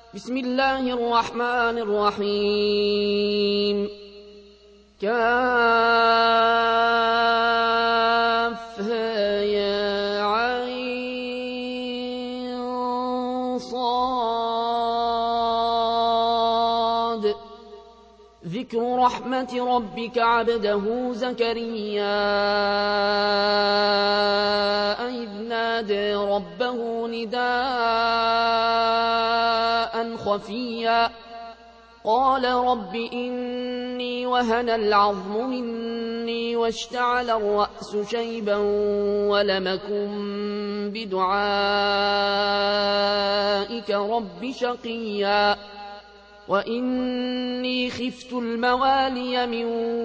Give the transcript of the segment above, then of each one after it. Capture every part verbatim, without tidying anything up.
بسم الله الرحمن الرحيم كافها يا عين صاد ذكر رحمة ربك عبده زكريا إذ نادى ربه نداء خفيا قال رب إني وهن العظم مني واشتعل الرأس شيبا ولم أكن بدعائك رب شقيا وإني خفت الموالي من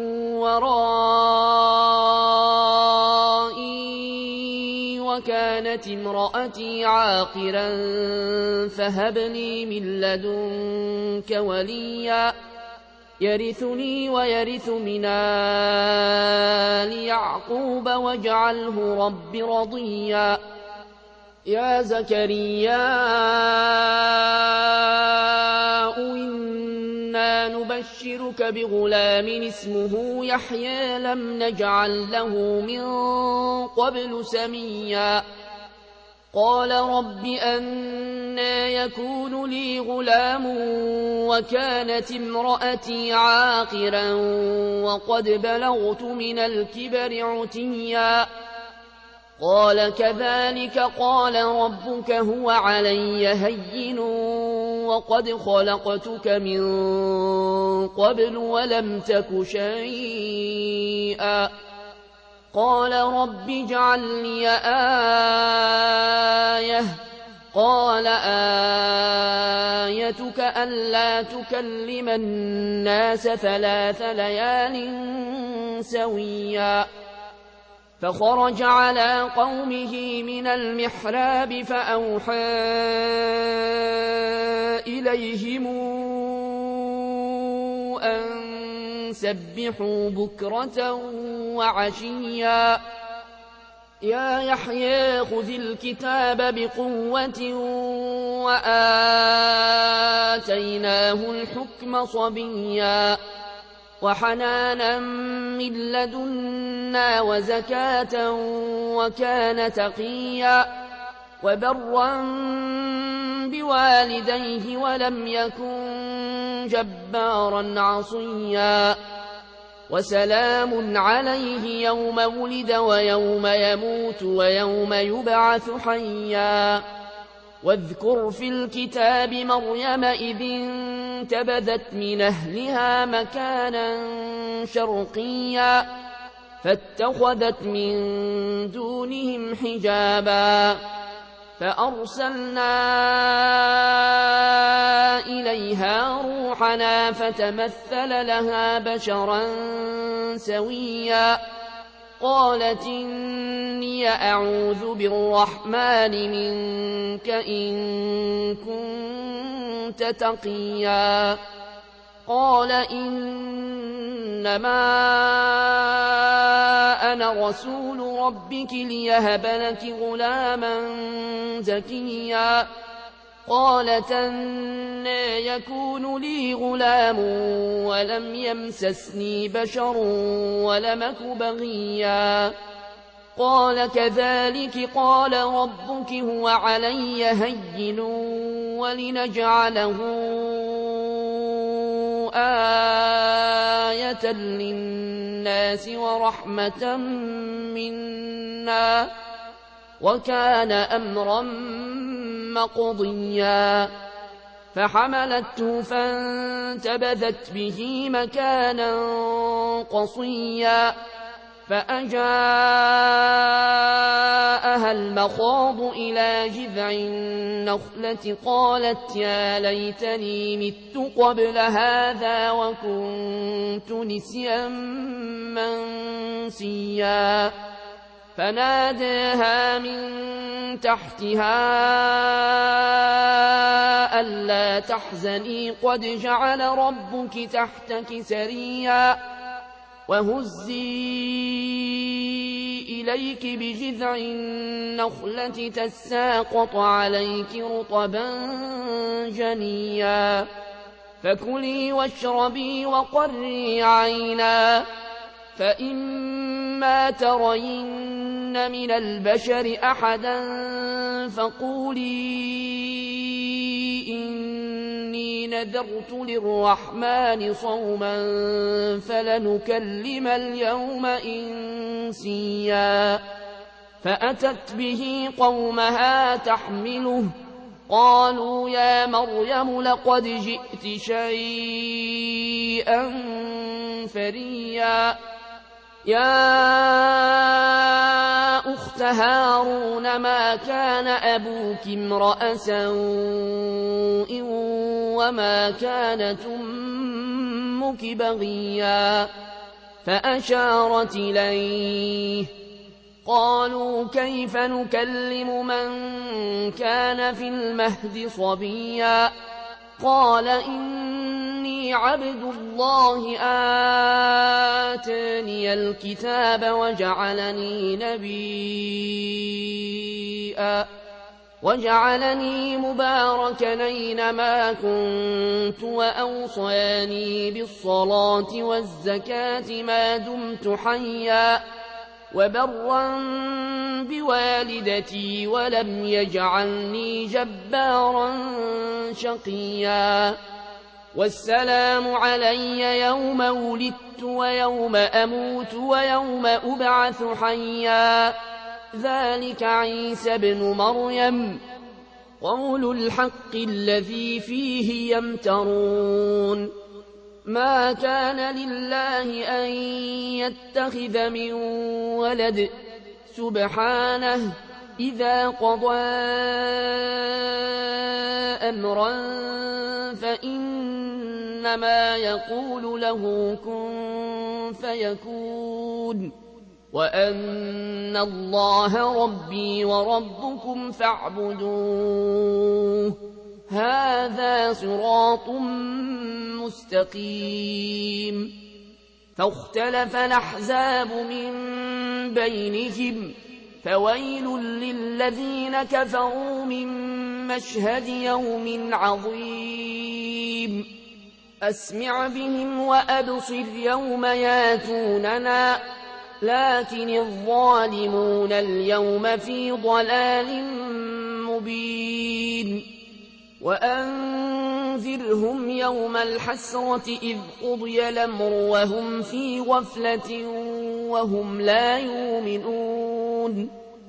ورائي وكانت امرأتي عاقرا فهب لي من لدنك وليا يرثني ويرث من آل يعقوب واجعله رب رضيا يا زكريا إنا نبشرك بغلام اسمه يحيى لم نجعل له من قبل سميا قال رب أنى يكون لي غلام وكانت امرأتي عاقرا وقد بلغت من الكبر عتيا قال كذلك قال ربك هو علي هين وقد خلقتك من قبل ولم تك شيئا قال رب اجعل لي آية قال آيتك ألا تكلم الناس ثلاث ليال سويا فخرج على قومه من المحراب فأوحى إليهم أن سبحوا بكرة وعشيا يا يحيى خذ الكتاب بقوة وآتيناه الحكم صبيا وحنانا من لدنا وزكاة وكان تقيا وبرا بوالديه ولم يكن جبارا عصيا وسلام عليه يوم ولد ويوم يموت ويوم يبعث حيا واذكر في الكتاب مريم إذ انتبذت من أهلها مكانا شرقيا فاتخذت من دونهم حجابا فأرسلنا إليها روحنا فتمثل لها بشرا سويا قالت إني أعوذ بالرحمن منك إن كنت تقيا قال إنما أنا رسول ربك ليهب لك غلاما زكيا قالت أنى يكون لي غلام ولم يمسسني بشر ولم أك بغيا قال كذلك قال ربك هو علي هين ولنجعله آية للناس ورحمة منا وكان أمرا مقضيا فحملته فانتبذت به مكانا قصيا فأجاءها المخاض إلى جذع النخلة قالت يا ليتني مت قبل هذا وكنت نسيا منسيا فناداها من تحتها ألا تحزني قد جعل ربك تحتك سريا وهزي إليك بجذع النخلة تساقط عليك رطبا جنيا فكلي واشربي وقري عينا فإما ترين من البشر أحدا فقولي إني نذرت للرحمن صوما فلنكلم اليوم إنسيا فأتت به قومها تحمله قالوا يا مريم لقد جئت شيئا فريا يا أخت هارون ما كان أبوك امرأ سوء وما كانت أمك بغيا فأشارت إليه قالوا كيف نكلم من كان في المهد صبيا قال إني عبد الله آتاني الكتاب وجعلني نبيا وجعلني مباركا أينما كنت وأوصاني بالصلاة والزكاة ما دمت حيا وبرا بوالدتي ولم يجعلني جبارا شقيا والسلام علي يوم ولدت ويوم أموت ويوم أبعث حيا ذلك عيسى ابن مريم قول الحق الذي فيه يمترون ما كان لله أن يتخذ من ولد سبحانه إذا قضى أمرا فإنما يقول له كن فيكون وأن الله ربي وربكم فاعبدوه هذا صراط مستقيم فاختلف الأحزاب من بينهم فويل للذين كفروا من مشهد يوم عظيم أسمع بهم وأبصر يوم ياتوننا لكن الظالمون اليوم في ضلال مبين وأنذرهم يوم الحسرة إذ قضي الأمر وهم في غفلة وهم لا يؤمنون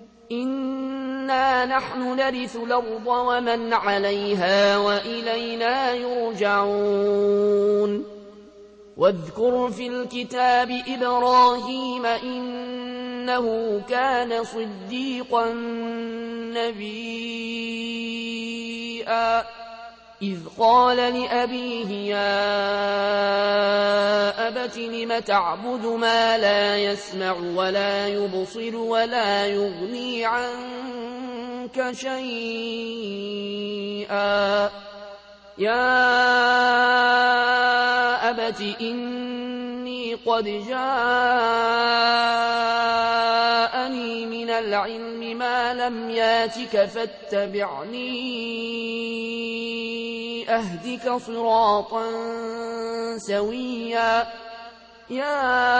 إنا نحن نرث الأرض ومن عليها وإلينا يرجعون واذكر في الكتاب إبراهيم إنه كان صديقا نبيا إذ قال لأبيه يا أبت لم تعبد ما لا يسمع ولا يبصر ولا يغني عنك شيئا يا أبت إني قد جاءني من العلم ما لم ياتك فاتبعني أهدك صراطا سويا يا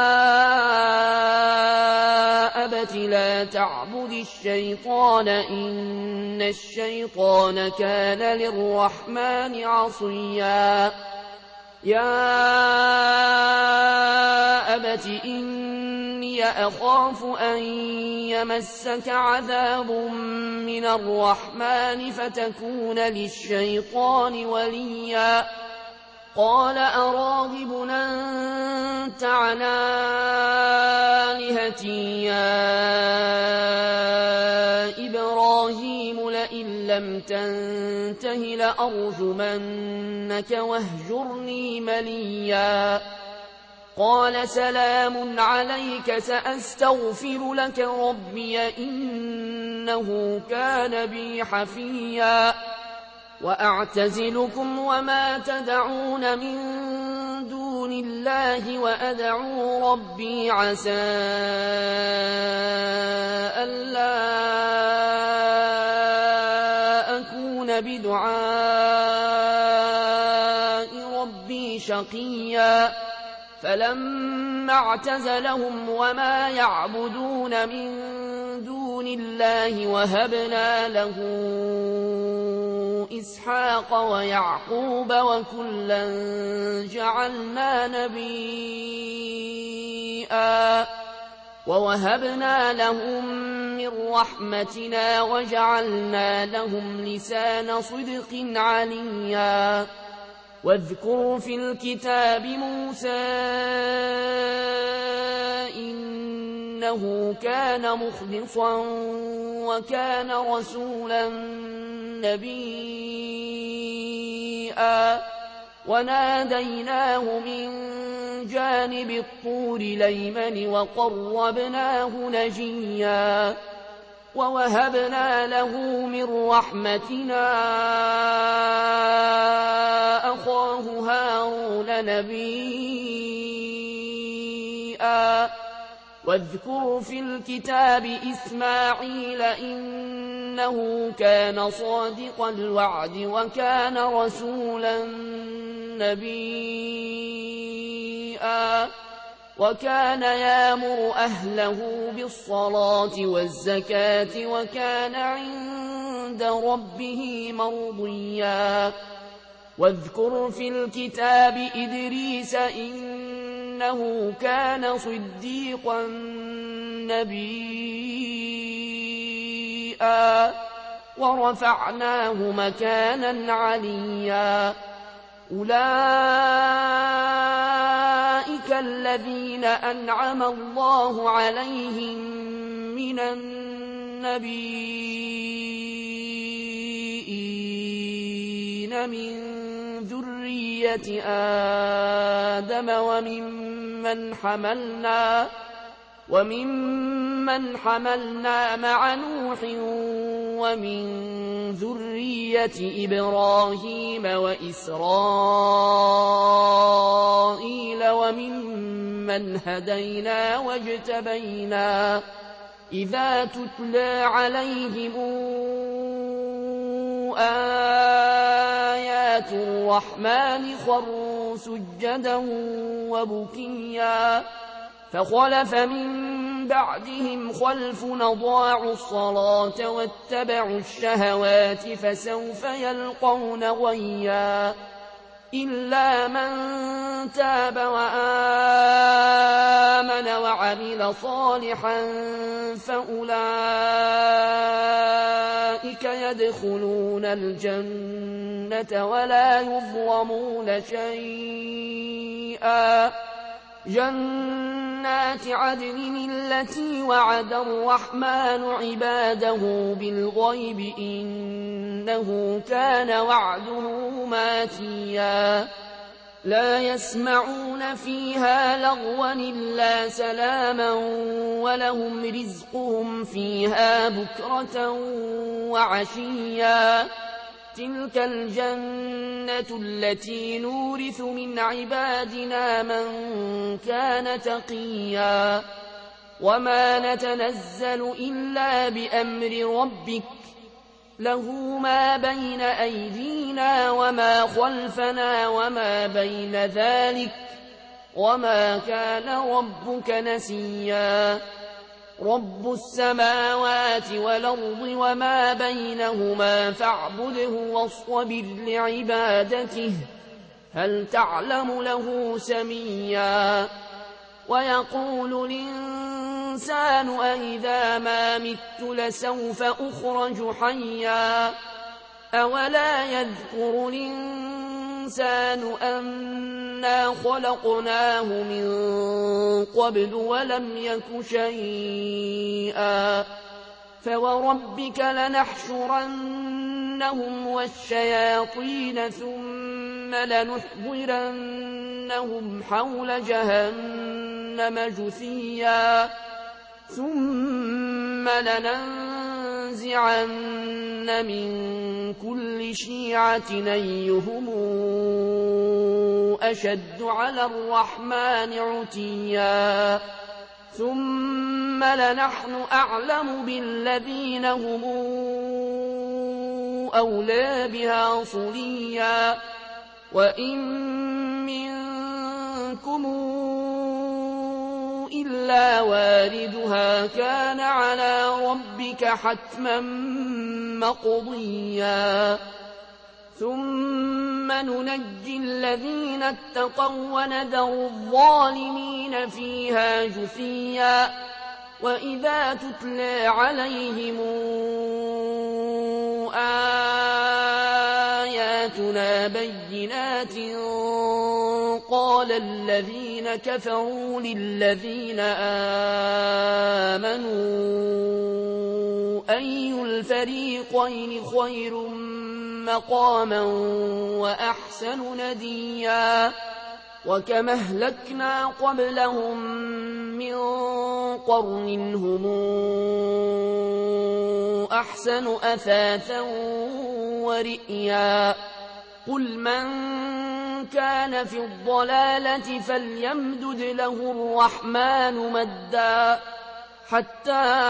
أبت لا تعبد الشيطان إن الشيطان كان للرحمن عصيا يا أبت إني أخاف أن يمسك عذاب من الرحمن فتكون للشيطان وليا قال أراغب أنت عن آلهتي يا إبراهيم لئن لم تنته لأرجمنك واهجرني مليا قال سلام عليك سأستغفر لك ربي إنه كان بي حفيا وأعتزلكم وما تدعون من دون الله وأدعو ربي عسى ألا أكون بدعاء ربي شقيا فلما اعتزلهم وما يعبدون من دون الله وهبنا له إسحاق ويعقوب وكلا جعلنا نبيا ووهبنا لهم من رحمتنا وجعلنا لهم لسان صدق عليا واذكر في الكتاب موسى إنه كان مخلصا وكان رسولا نبيا وناديناه من جانب الطور الأيمن وقربناه نجيا ووهبنا له من رحمتنا أخاه هارون نبيا واذكر في الكتاب إسماعيل إنه كان صادق الوعد وكان رسولا نبيا وكان يامر أهله بالصلاة والزكاة وكان عند ربه مرضيا واذكر في الكتاب إدريس إنه كان صديقا نبيا ورفعناه مكانا عليا أولئك الذين أنعم الله عليهم من النبيين من ذرية آدم وممن حملنا وممن حملنا مع نوح ومن ذرية إبراهيم وإسرائيل وممن هدينا واجتبينا إذا تتلى عليهم آيات الرحمن خروا سجدا وبكيا فخلف من بعدهم خلف أضاعوا الصلاة واتبعوا الشهوات فسوف يلقون غيا إلا من تاب وآمن وعمل صالحا فأولئك يدخلون الجنة ولا يظلمون شيئا جنات عدن التي وعد الرحمن عباده بالغيب إنه كان وعده ماتيا لا يسمعون فيها لغوا إلا سلاما ولهم رزقهم فيها بكرة وعشيا تلك الجنة التي نورث من عبادنا من كان تقيا وما نتنزل إلا بأمر ربك له ما بين أيدينا وما خلفنا وما بين ذلك وما كان ربك نسيا رب السماوات والأرض وما بينهما فاعبده واصطبر لعبادته هل تعلم له سميا ويقول الإنسان أئذا ما مت لسوف أخرج حيا أولا يذكر الإنسان أنا خلقناه من قبل ولم يك شيئا فوربك لنحشرنهم والشياطين ثم لنحضرنهم حول جهنم جثيا ثم لننزعن من كل شيعة أيهم أشد على الرحمن عتيا ثم لنحن أعلم بالذين هم أولى بها صليا وإن منكم إلا واردها كان على ربك حتما مقضيا ثم ننجي الذين اتقوا ونذر الظالمين فيها جثيا وإذا تتلى عليهم آياتنا بينات قال الذين كفروا للذين آمنوا أي الفريقين خير مقاما وأحسن نديا وكم أهلكنا قبلهم من قرن هم أحسن أثاثا ورئيا قل من كان في الضلالة فليمدد له الرحمن مدا حتى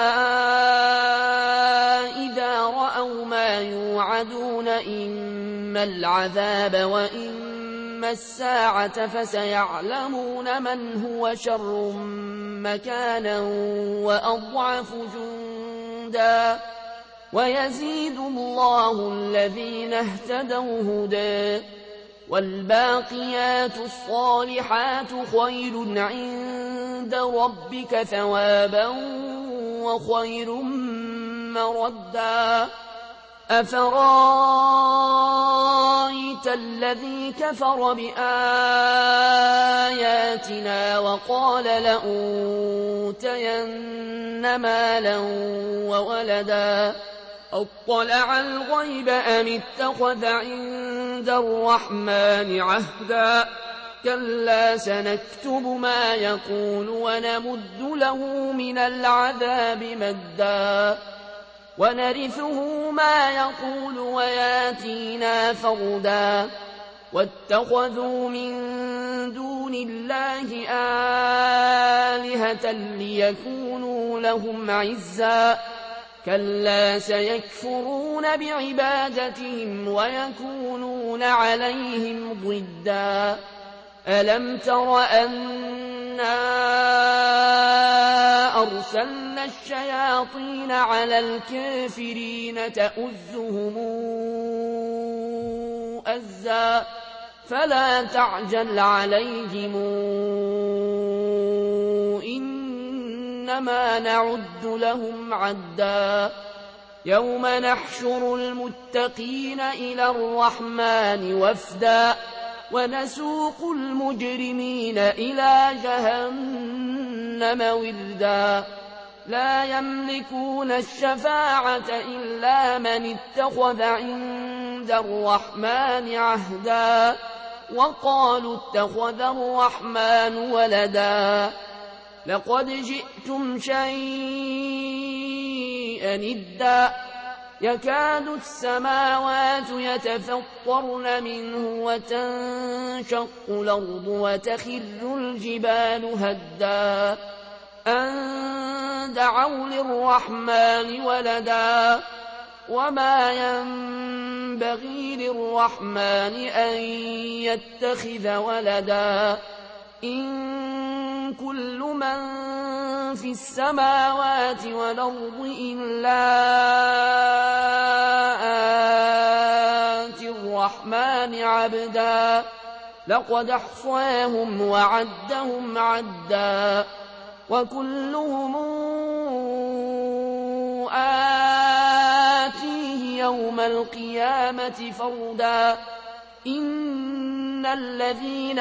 إذا رأوا ما يوعدون إما العذاب وإما الساعة فسيعلمون من هو شر مكانا وأضعف جندا ويزيد الله الذين اهتدوا هدى والباقيات الصالحات خير عند ربك ثوابا وخير مردا أفرايت الذي كفر بآياتنا وقال لأوتين مالا وولدا أطلع الغيب أم اتخذ عند الرحمن عهدا كلا سنكتب ما يقول ونمد له من العذاب مدا ونرثه ما يقول وياتينا فردا واتخذوا من دون الله آلهة ليكونوا لهم عزا كلا سيكفرون بعبادتهم ويكونون عليهم ضدا ألم تر أنا أرسلنا الشياطين على الكافرين تؤزهم أزا فلا تعجل عليهم إنما نعد لهم عدا يوم نحشر المتقين إلى الرحمن وفدا ونسوق المجرمين إلى جهنم وردا لا يملكون الشفاعة إلا من اتخذ عند الرحمن عهدا وقالوا اتخذ الرحمن ولدا لقد جئتم شيئا إدا يكاد السماوات يتفطرن منه وتنشق الأرض وتخر الجبال هدا أن دعوا للرحمن ولدا وما ينبغي للرحمن أن يتخذ ولدا إن كل من في السماوات والأرض إلا آتي الرحمن عبدا لقد أحصاهم وعدهم عدا وكلهم آتيه يوم القيامة فردا إن الذين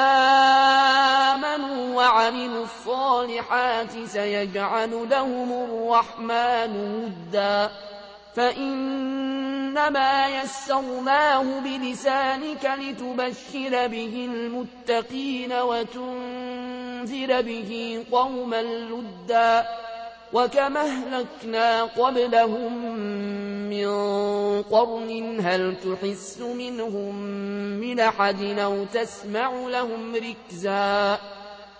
آمنوا وعملوا الصالحات سيجعل لهم الرحمن ودا فإنما يسرناه بلسانك لتبشر به المتقين وتنذر به قوما لدا وكما أهلكنا قبلهم من قرن هل تحس منهم من أحد أو تسمع لهم ركزا